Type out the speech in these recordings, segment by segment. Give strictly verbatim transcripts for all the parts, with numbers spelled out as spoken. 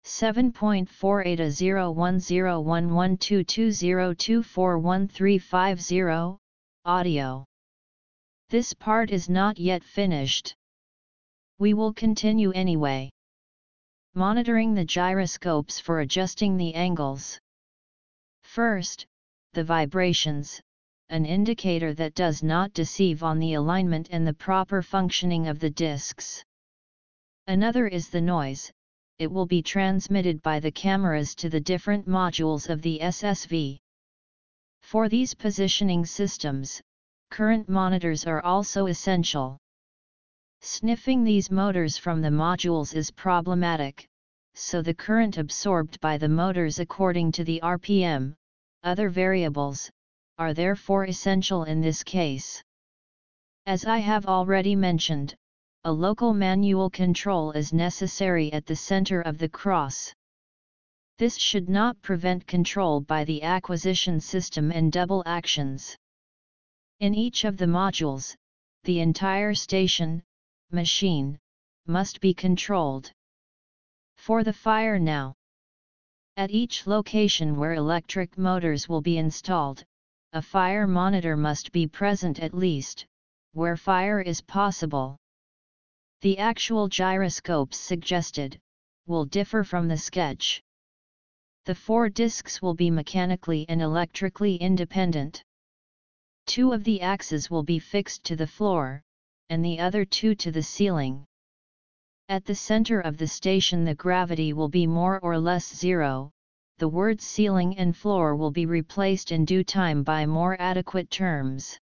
seven point four eight A zero one zero one one two two zero two four one three five zero, audio. This part is not yet finished. We will continue anyway. Monitoring the gyroscopes for adjusting the angles. First, the vibrations, an indicator that does not deceive on the alignment and the proper functioning of the discs. Another is the noise. It will be transmitted by the cameras to the different modules of the S S V. For these positioning systems, current monitors are also essential. Sniffing these motors from the modules is problematic, so the current absorbed by the motors according to the R P M, other variables, are therefore essential in this case. As I have already mentioned, a local manual control is necessary at the center of the cross. This should not prevent control by the acquisition system and double actions. In each of the modules, the entire station, machine, must be controlled. For the fire now. At each location where electric motors will be installed, a fire monitor must be present at least, where fire is possible. The actual gyroscopes suggested will differ from the sketch. The four discs will be mechanically and electrically independent. Two of the axes will be fixed to the floor, and the other two to the ceiling. At the center of the station the gravity will be more or less zero. The words ceiling and floor will be replaced in due time by more adequate terms.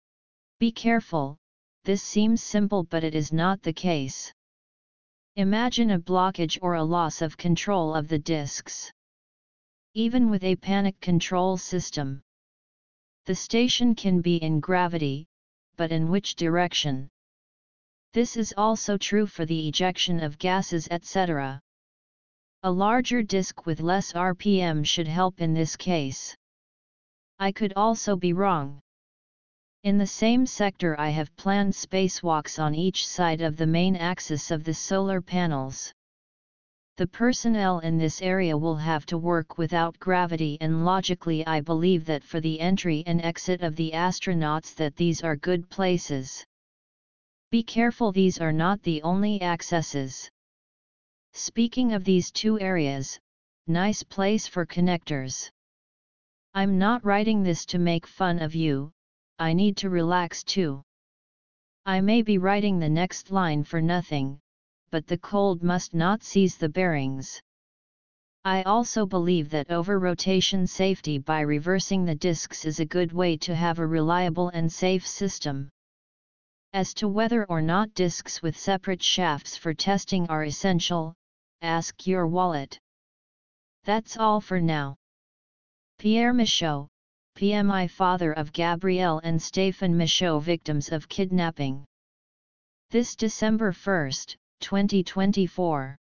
Be careful. This seems simple but it is not the case. Imagine a blockage or a loss of control of the discs. Even with a panic control system, the station can be in gravity, but in which direction? This is also true for the ejection of gases et cetera. A larger disc with less R P M should help in this case. I could also be wrong. In the same sector I have planned spacewalks on each side of the main axis of the solar panels. The personnel in this area will have to work without gravity and logically I believe that for the entry and exit of the astronauts that these are good places. Be careful, these are not the only accesses. Speaking of these two areas, nice place for connectors. I'm not writing this to make fun of you. I need to relax too. I may be writing the next line for nothing, but the cold must not seize the bearings. I also believe that over-rotation safety by reversing the discs is a good way to have a reliable and safe system. As to whether or not discs with separate shafts for testing are essential, ask your wallet. That's all for now. Pierre Michaud, P M I, father of Gabrielle and Stéphane Michaud, victims of kidnapping. This December first, twenty twenty-four.